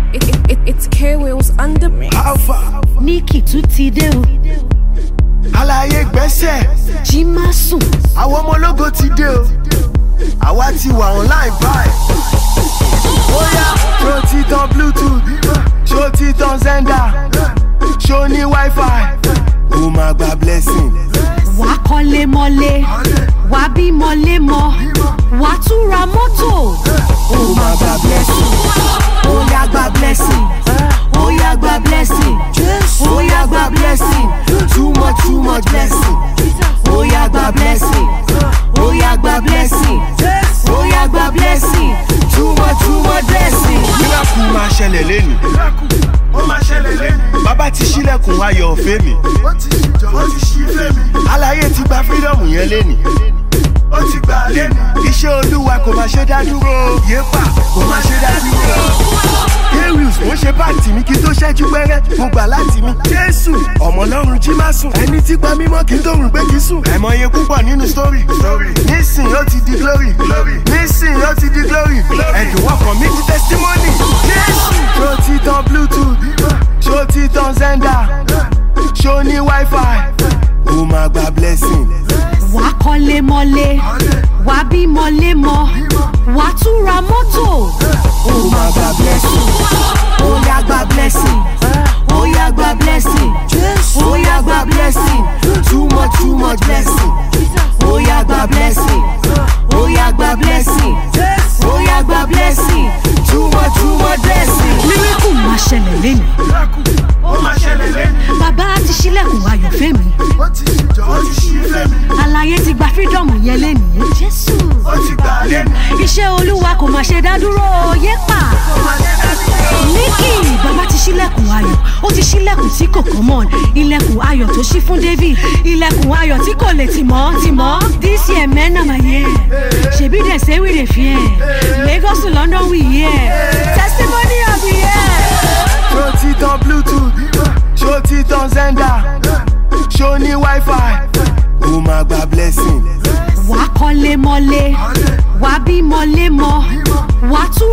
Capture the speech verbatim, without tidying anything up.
It, it, it, it's K-Wheels under me. Alpha Nikki tún ti dé o. Àlàyé gbẹ́sẹ̀ Jí má sùn. àwọn ọmọ ológo ti dé o. Àwa ti wà online báyìí. Bóyá ṣó ti tan Bluetooth, ṣó ti tan Zenda, ṣó ní Wi-Fi. Ó máa gba blessing. Wàá kọ́lé mọ́lé, wàá bí mọ́lé mọ́, wàá tún ra mọ́tò. Ó máa gba blessing. Ó yá gba blessing, ó yá gba blessing, ó yá gba blessing, Too much, too much blessing. ó yá gba blessing, ó yá gba blessing, ó yá gba blessing, Too much, too much blessing. Miracle máa ṣẹlẹ̀ lẹ́nu. Ó máa ṣẹlẹ̀ lẹ́nu. Bàbá ti ṣílẹ̀kùn ayọ̀ ọ̀fẹ́ mi. Ó ti ṣí jọ, ó ti ṣí fẹ́ mi. Àlàyé ti gba freedom yẹn lẹ́nu. Ó ti gbà lẹ́nu. Iṣẹ́ Olúwa kò máa ṣe dá dúró. Yépa kò máa ṣe dá dúró. K-Wheels mo ṣe báàtì mi kí n tó ṣẹ́jú pẹ́rẹ́. Mo gbà láti mi. Jésù ọmọ Ọlọ́run jí má sùn. Ẹni tí pa mímọ́ kí n tó rùn pé kí sùn. Àìmọye púpọ̀ nínú story. Nísìn ó ti di glory. Nísìn ó ti di glory. Ẹ̀dùn ọkàn mi di testimony. Jésù ṣó ti tan Bluetooth, ṣó ti tan Zenda, ṣó ní Wi-Fi. Ó máa gba blessing. wàá kọ́lé mọ́lé, wàá bí mọ́lé mọ́, wàá tún ra mọ́tò. Ó máa gba blessing. Ó yá gba blessing, ó yá gba blessing, ó yá gba blessing, Too much, too much blessing. ó yá gba blessing, ó yá gba blessing, ó yá gba blessing, Too much, too much blessing. miracle máa ṣẹlẹ̀ lẹ́nu. Ó máa ṣẹlẹ̀ lẹ́nu. Bàbá ti ṣílẹ̀kùn ayọ̀ fẹ́ mi. Ó ti ṣí jọ, ó ti ṣí fẹ́ mi. Àlàyé ti gba freedom yẹn lẹ́nu. Jésù. Ó ti gbà lẹ́nu. Iṣẹ́ Olúwa kò máa ṣe dá dúró yépa. Nikki, bàbá ti ṣílẹ̀kùn ayọ̀, ó ti ṣílẹ̀kùn tí kò common. Ilẹ̀kùn ayọ̀ tó ṣí fún David, ilẹ̀kùn ayọ̀ tí kò lè tì mọ́, tì mọ́. This year men na my year. Ṣebí dem say we dey fear. Lagos to London we here. Testimony of the year. Ṣó ti tan Bluetooth, ṣó ti tan Zenda, ṣó ní Wi-Fi. Ó máa gba blessing. Wàá kọ́lé mọ́lé, wàá bí mọ́lé mọ́, wàá tún